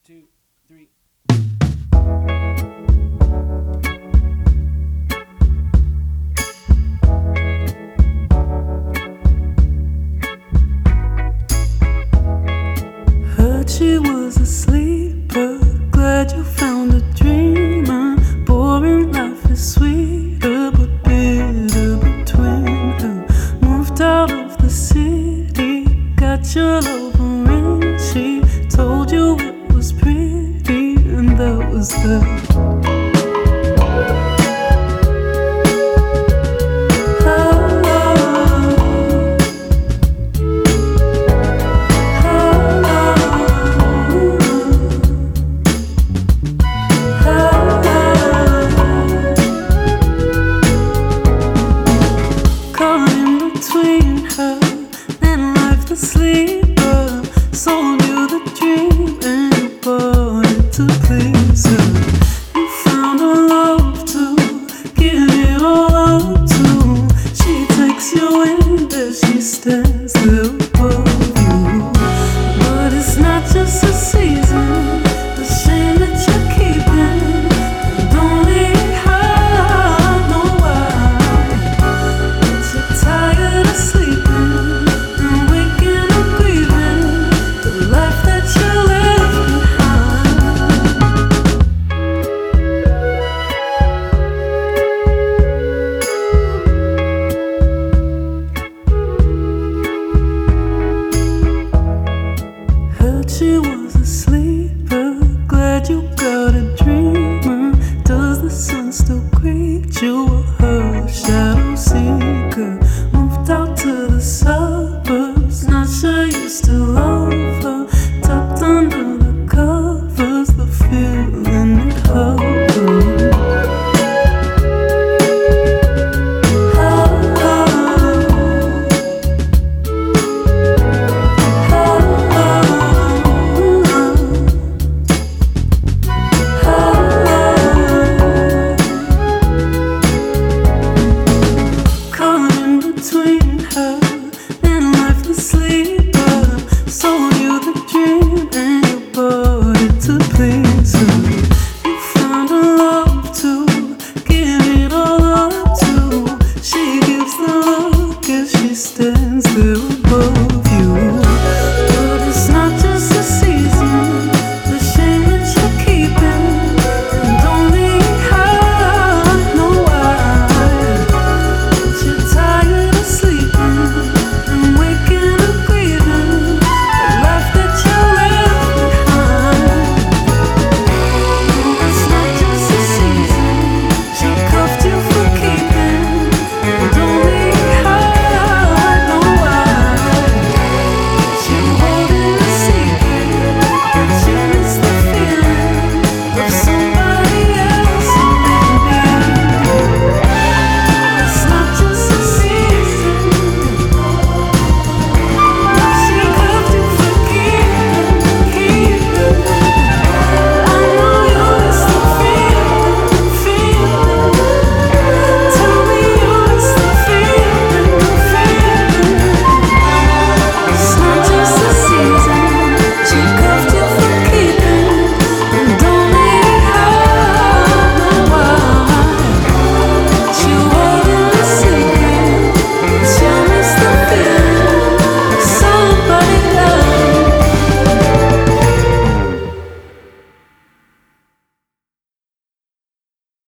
two, three. Heard she was a sleeper. Glad you found a dreamer. Boring life is sweeter, but bitter between her. Moved out of the city, got your love ring. She told you it was pretty, and that was that. Between her and life, the sleeper sold you the dream and you bought it to please her. You found a love to give it all up to. She takes you in there, she stands there above you. But it's not just